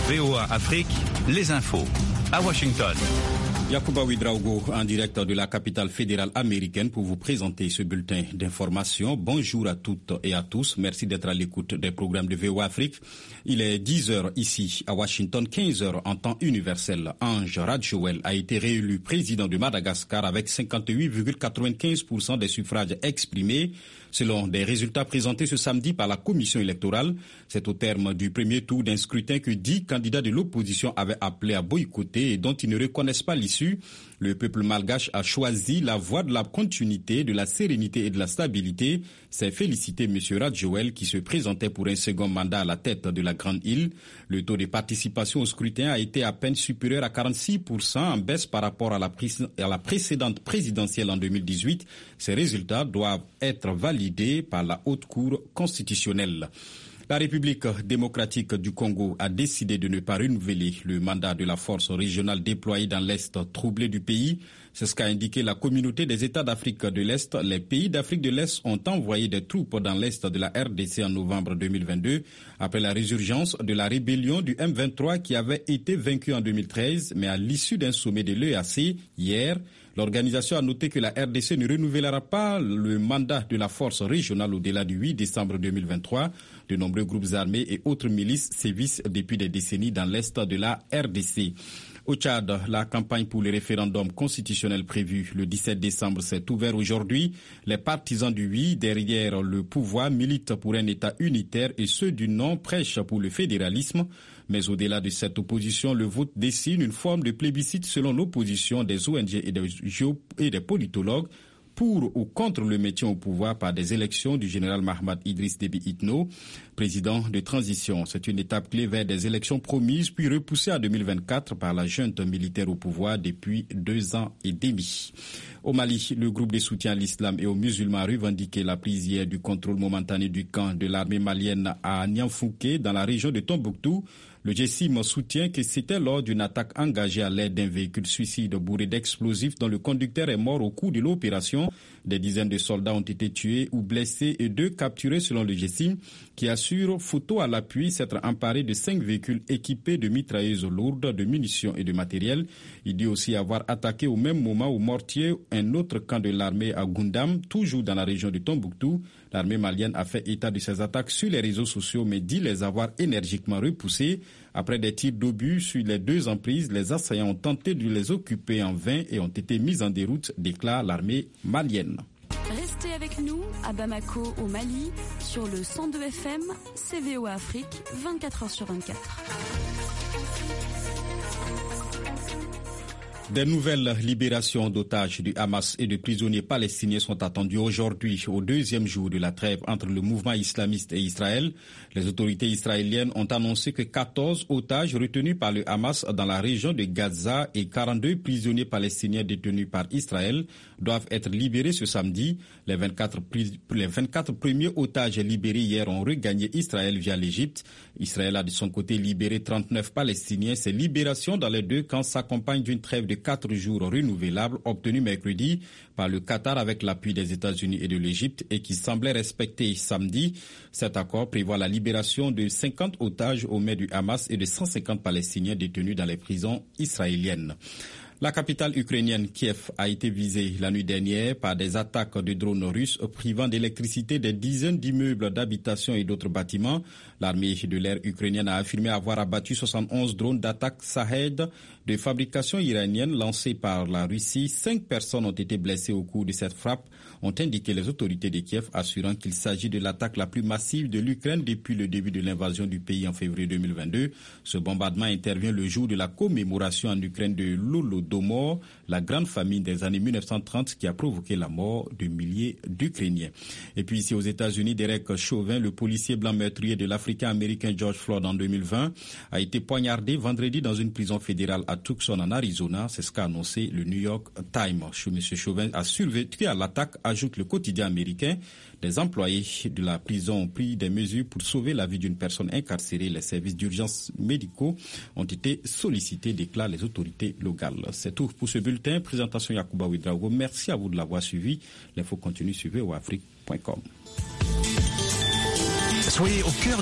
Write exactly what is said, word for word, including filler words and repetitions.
V O A Afrique, les infos. À Washington. Yacouba Ouedraogo en direct de la capitale fédérale américaine pour vous présenter ce bulletin d'information. Bonjour à toutes et à tous. Merci d'être à l'écoute des programmes de V O A Afrique. Il est dix heures ici à Washington, quinze heures en temps universel. Ange Radjoel a été réélu président de Madagascar avec cinquante-huit virgule quatre-vingt-quinze pour cent des suffrages exprimés. Selon des résultats présentés ce samedi par la commission électorale, c'est au terme du premier tour d'un scrutin que dix candidats de l'opposition avaient appelé à boycotter et dont ils ne reconnaissent pas l'issue. Le peuple malgache a choisi la voie de la continuité, de la sérénité et de la stabilité. C'est félicité M. Radjoel qui se présentait pour un second mandat à la tête de la Grande Île. Le taux de participation au scrutin a été à peine supérieur à quarante-six pour cent, en baisse par rapport à la, à la précédente présidentielle en deux mille dix-huit. Ces résultats doivent être validés par la Haute Cour constitutionnelle. La République démocratique du Congo a décidé de ne pas renouveler le mandat de la force régionale déployée dans l'Est troublé du pays. C'est ce qu'a indiqué la communauté des États d'Afrique de l'Est. Les pays d'Afrique de l'Est ont envoyé des troupes dans l'Est de la R D C en novembre deux mille vingt-deux, après la résurgence de la rébellion du M vingt-trois qui avait été vaincue en deux mille treize, mais à l'issue d'un sommet de l'E A C hier. L'organisation a noté que la R D C ne renouvellera pas le mandat de la force régionale au-delà du huit décembre deux mille vingt-trois. De nombreux groupes armés et autres milices sévissent depuis des décennies dans l'Est de la R D C. Au Tchad, la campagne pour le référendum constitutionnel prévu le dix-sept décembre s'est ouverte aujourd'hui. Les partisans du oui derrière le pouvoir militent pour un État unitaire et ceux du non prêchent pour le fédéralisme. Mais au-delà de cette opposition, le vote dessine une forme de plébiscite selon l'opposition des O N G et des, géo- et des politologues pour ou contre le maintien au pouvoir par des élections du général Mahamat Idriss Déby Itno, président de transition. C'est une étape clé vers des élections promises puis repoussées en deux mille vingt-quatre par la junte militaire au pouvoir depuis deux ans et demi. Au Mali, le groupe de soutien à l'islam et aux musulmans a revendiqué la prise hier du contrôle momentané du camp de l'armée malienne à Nianfouké dans la région de Tombouctou. Le G S I M soutient que c'était lors d'une attaque engagée à l'aide d'un véhicule suicide bourré d'explosifs dont le conducteur est mort au cours de l'opération. Des dizaines de soldats ont été tués ou blessés et deux capturés selon le G S I M qui assure, photo à l'appui, s'être emparé de cinq véhicules équipés de mitrailleuses lourdes, de munitions et de matériel. Il dit aussi avoir attaqué au même moment au mortier un autre camp de l'armée à Goundam, toujours dans la région de Tombouctou. L'armée malienne a fait état de ces attaques sur les réseaux sociaux mais dit les avoir énergiquement repoussées. Après des tirs d'obus sur les deux emprises, les assaillants ont tenté de les occuper en vain et ont été mis en déroute, déclare l'armée malienne. Restez avec nous à Bamako, au Mali, sur le cent deux F M, C V O Afrique, vingt-quatre heures sur vingt-quatre. Des nouvelles libérations d'otages du Hamas et de prisonniers palestiniens sont attendues aujourd'hui, au deuxième jour de la trêve entre le mouvement islamiste et Israël. Les autorités israéliennes ont annoncé que quatorze otages retenus par le Hamas dans la région de Gaza et quarante-deux prisonniers palestiniens détenus par Israël doivent être libérés ce samedi. Les vingt-quatre, les vingt-quatre premiers otages libérés hier ont regagné Israël via l'Égypte. Israël a de son côté libéré trente-neuf Palestiniens. Ces libérations dans les deux camps s'accompagnent d'une trêve de quatre jours renouvelable obtenue mercredi par le Qatar avec l'appui des États-Unis et de l'Égypte et qui semblait respecter samedi. Cet accord prévoit la libération de cinquante otages aux mains du Hamas et de cent cinquante Palestiniens détenus dans les prisons israéliennes. La capitale ukrainienne, Kiev, a été visée la nuit dernière par des attaques de drones russes privant d'électricité des dizaines d'immeubles d'habitation et d'autres bâtiments. L'armée de l'air ukrainienne a affirmé avoir abattu soixante et onze drones d'attaque Shahed de fabrication iranienne lancés par la Russie. Cinq personnes ont été blessées au cours de cette frappe, ont indiqué les autorités de Kiev, assurant qu'il s'agit de l'attaque la plus massive de l'Ukraine depuis le début de l'invasion du pays en février deux mille vingt-deux. Ce bombardement intervient le jour de la commémoration en Ukraine de l'Holodomor, la grande famine des années mille neuf cent trente qui a provoqué la mort de milliers d'Ukrainiens. Et puis ici aux États-Unis, Derek Chauvin, le policier blanc meurtrier de l'Africain-Américain George Floyd en deux mille vingt, a été poignardé vendredi dans une prison fédérale à Tucson en Arizona. C'est ce qu'a annoncé le New York Times. M. Chauvin a survécu à l'attaque, ajoute le quotidien américain. Les employés de la prison ont pris des mesures pour sauver la vie d'une personne incarcérée. Les services d'urgence médicaux ont été sollicités, déclarent les autorités locales. C'est tout pour ce bulletin. Présentation Yacouba Ouedraogo. Merci à vous de l'avoir suivi. L'info continue sur v o afrique point com. Soyez au cœur